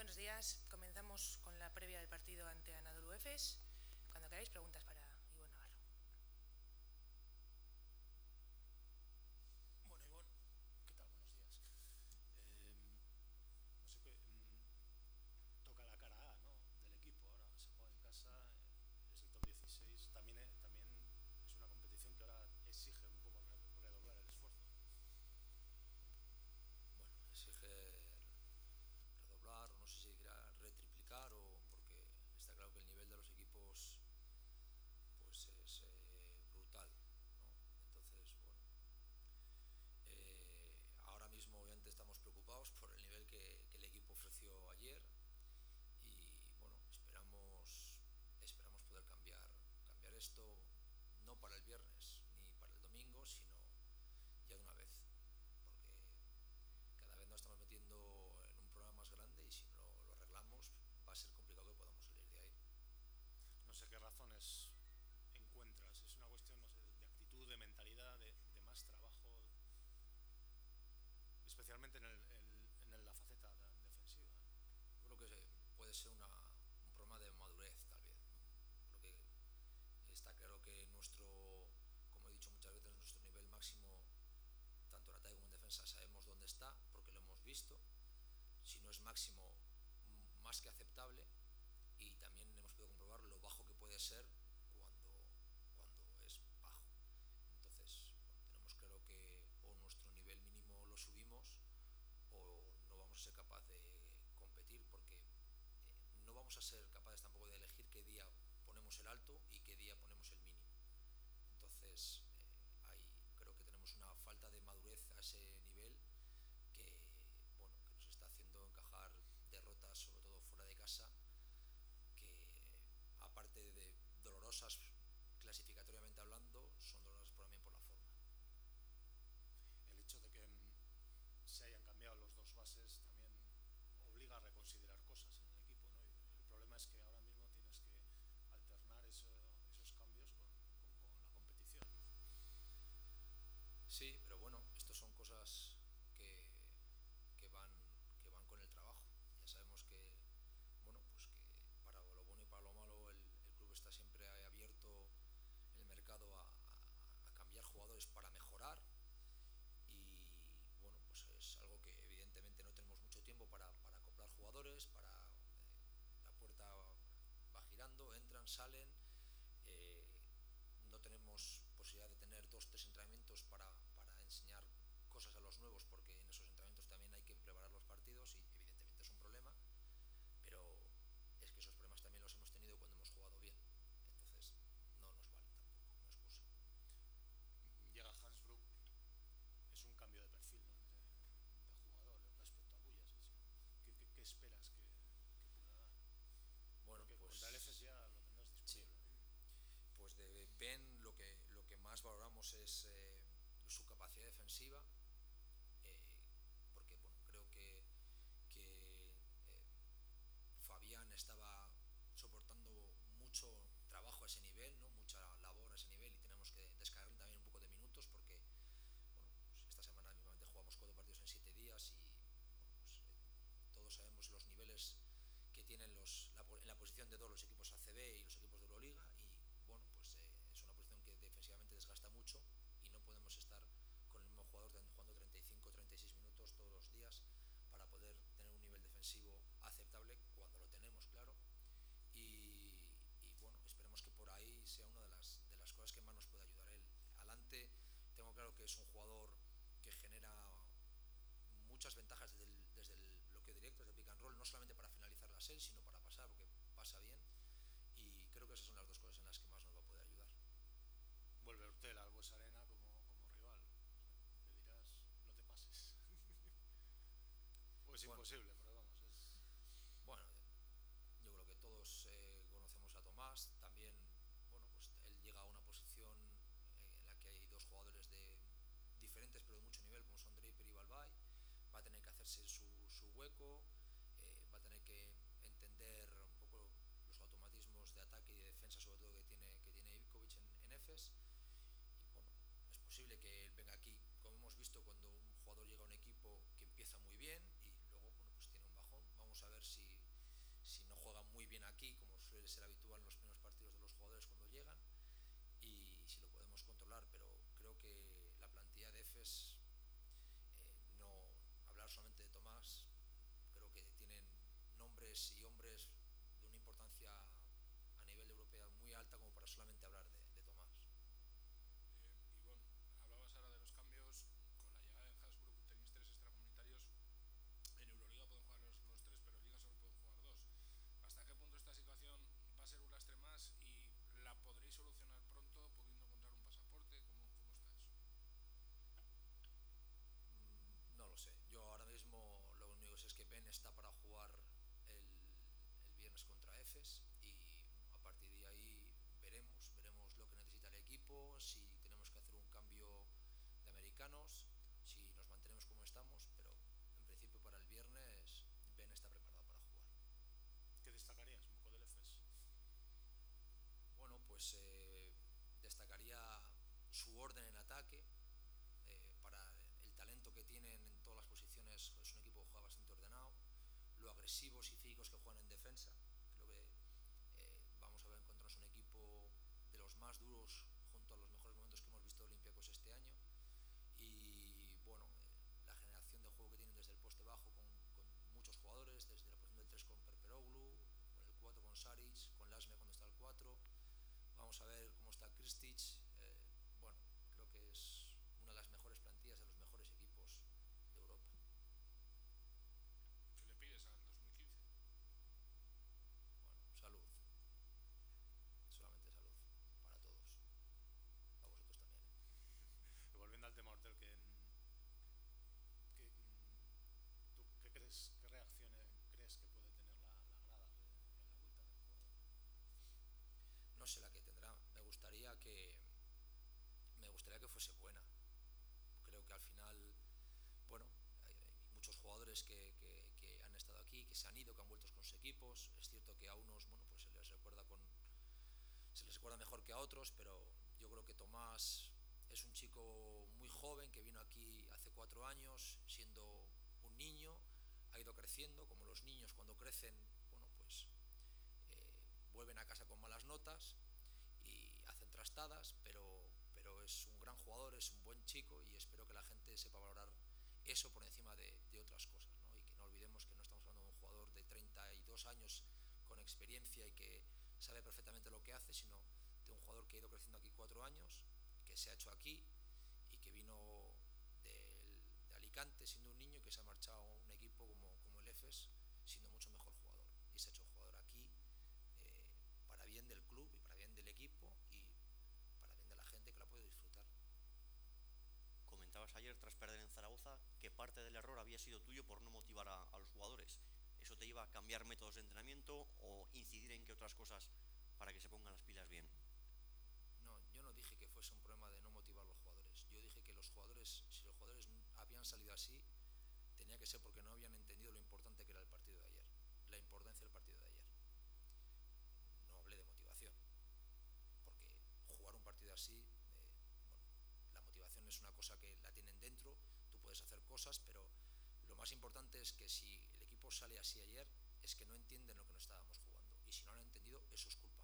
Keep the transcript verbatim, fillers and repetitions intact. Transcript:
buenos días. Comenzamos con la previa del partido ante Anadolu Efes. Cuando queráis, preguntas para Ivonne Navarro. Bueno, Ivonne, ¿qué tal? Buenos días. Eh, no sé qué. mm, toca la cara A, ¿no? Del equipo. Ahora se juega en casa, eh, es el top dieciséis. También, eh, también es una competición que ahora exige un poco re- redoblar el esfuerzo. Bueno, exige redoblar, o no sé si dirá retriplicar, o porque está claro que el nivel de los equipos pues es eh, brutal, ¿no? Entonces, bueno, eh, ahora mismo obviamente estamos preocupados por el nivel que, que el equipo ofreció ayer y bueno, esperamos esperamos poder cambiar cambiar esto, no para el viernes ni para el domingo, sino ya de una vez, porque cada vez nos estamos metiendo en un problema más grande y si no lo arreglamos va a ser complicado que podamos salir de ahí. No sé qué razones encuentras. Es una cuestión, no sé, de actitud, de mentalidad, de, de más trabajo, especialmente en, el, en, en la faceta defensiva. Yo creo que puede ser una, un problema de madurez, tal vez, ¿no? Porque está claro que nuestro, como he dicho muchas veces, nuestro nivel máximo, tanto en ataque como en defensa, sabemos dónde está, porque lo hemos visto. Si no es máximo, más que aceptable, y también hemos podido comprobar lo bajo que puede ser cuando, cuando es bajo. Entonces, bueno, tenemos claro que o nuestro nivel mínimo lo subimos o no vamos a ser capaces de competir, porque eh, no vamos a ser capaces tampoco de elegir qué día ponemos el alto y qué día ponemos el mínimo. Entonces, eh, ahí creo que tenemos una falta de madurez a ese nivel que, bueno, que nos está haciendo encajar derrotas, sobre todo fuera de casa, que aparte de dolorosas clasificatoriamente hablando, son dolorosas también por la forma. El hecho de que se hayan cambiado los dos bases también obliga a reconsiderar cosas en el equipo, ¿no? Y el problema es que ahora mismo tienes que alternar eso, esos cambios con, con, con la competición, ¿no? Sí, pero bueno, estos son cosas que, que van que van con el trabajo. Ya sabemos que, bueno, pues que para lo bueno y para lo malo el, el club está siempre abierto en el mercado a, a, a cambiar jugadores para mejorar y bueno, pues es algo que evidentemente no tenemos mucho tiempo para, para acoplar jugadores, para eh, la puerta va girando, entran, salen, eh, no tenemos posibilidad de tener dos, tres entrenamientos para, para enseñar cosas a los nuevos, porque en esos entrenamientos también hay que preparar los partidos y evidentemente es un problema, pero es que esos problemas también los hemos tenido cuando hemos jugado bien, entonces no nos vale tampoco, no excusa. Llega Hansbrook, es un cambio de perfil, ¿no? de, de jugador respecto a Bullas. ¿Qué, qué, qué esperas que, que pueda dar? Bueno, Porque pues contra el Efes ya lo tendrás sí, disponible. pues de Ben lo que, lo que más valoramos es eh, su capacidad defensiva, eh, porque bueno, creo que, que eh, Fabián estaba soportando mucho trabajo a ese nivel, ¿no? Mucha labor a ese nivel, y tenemos que descargarle también un poco de minutos porque bueno, pues esta semana mismamente jugamos cuatro partidos en siete días y bueno, pues, eh, todos sabemos los niveles que tienen los, la, en la posición de todos los equipos A C B y los equipos de Euroliga, y bueno, pues eh, es una posición que defensivamente desgasta mucho y no podemos estar con el mismo jugador jugando treinta y cinco treinta y seis minutos todos los días para poder tener un nivel defensivo aceptable cuando lo tenemos, claro. Y, y bueno, esperemos que por ahí sea una de las, de las cosas que más nos puede ayudar él. Adelante, tengo claro que es un jugador que genera muchas ventajas desde el, desde el bloqueo directo, desde el pick and roll, no solamente para finalizar la serie, sino para pasar, porque pasa bien. Y creo que esas son las dos cosas en las que más nos va a poder ayudar. Vuelve Urtel al Buesa Arena como, como rival. Le dirás, no te pases. O es Bueno, imposible, pero vamos, es... bueno, yo creo que todos eh, conocemos a Tomás. También, bueno, pues él llega a una posición eh, en la que hay dos jugadores de diferentes pero de mucho nivel, como son Draper y Balbay. Va a tener que hacerse su, su hueco, eh, va a tener que entender un poco los automatismos de ataque y de defensa, sobre todo que tiene, que tiene Ivkovic en, en Efes. Y bueno, es posible que él venga aquí, como hemos visto cuando un jugador llega a un equipo que empieza muy bien y luego bueno, pues veremos si tenemos que hacer un cambio de americanos, si nos mantenemos como estamos, pero en principio para el viernes Ben está preparado para jugar. ¿Qué destacarías un poco del EFES? Bueno, pues eh, destacaría su orden en ataque. Eh, para el talento que tienen en todas las posiciones, es un equipo que juega bastante ordenado, lo agresivos y físicos que juegan en defensa. Creo que eh, vamos a ver encontrarnos un equipo de los más duros junto a los mejores momentos que hemos visto de Olympiacos este año. Y bueno, eh, la generación de juego que tienen desde el poste bajo con, con muchos jugadores, desde la posición del tres con Perperoglu, con el cuatro con Saric, con Lasme cuando está el cuatro. Vamos a ver cómo está Kristic. Eh, bueno, creo que es una de las mejores plantillas de los mejores equipos de Europa. ¿Qué le pides al dos mil quince? Bueno, salud. Solamente salud. Para todos. A vosotros también. ¿eh? Volviendo al tema Hortel, que, que, ¿tú qué crees, qué reacciones crees que puede tener la, la grada en la vuelta del jugador? No sé la que tendrá. Me gustaría que me gustaría que fuese buena. Creo que al final, bueno, hay, hay muchos jugadores que, que, que han estado aquí, que se han ido, que han vuelto con sus equipos. Es cierto que a unos, bueno, pues se les recuerda con se les recuerda mejor que a otros, pero yo creo que Tomás es un chico muy joven que vino aquí hace cuatro años siendo un niño, ha ido creciendo, como los niños cuando crecen, bueno, pues eh, vuelven a casa con malas notas y hacen trastadas, pero, pero es un gran jugador, es un buen chico y espero que la gente sepa valorar eso por encima de, de otras cosas, ¿no? Y que no olvidemos que no estamos hablando de un jugador de treinta y dos años con experiencia y que sabe perfectamente lo que hace, sino de un jugador que ha ido creciendo aquí cuatro años, que se ha hecho aquí y que vino de, de Alicante siendo un niño y que se ha marchado a un equipo como, como el EFES siendo mucho mejor jugador y se ha hecho jugador aquí eh, para bien del club y para bien del equipo y para bien de la gente que la puede disfrutar. Comentabas ayer, tras perder en Zaragoza, que parte del error había sido tuyo por no motivar a, a los jugadores. ¿Eso te iba a cambiar métodos de entrenamiento o incidir en que otras cosas para que se pongan las pilas bien? No, yo no dije que fuese un problema de no motivar a los jugadores. Yo dije que los jugadores, si los jugadores habían salido así, tenía que ser porque no habían entendido lo importante que era el partido de ayer, la importancia del partido de ayer. No hablé de motivación, porque jugar un partido así, eh, bueno, la motivación es una cosa que la tienen dentro, tú puedes hacer cosas, pero lo más importante es que si el equipo sale así ayer, es que no entienden lo que no estábamos jugando. Y si no lo han entendido, eso es culpa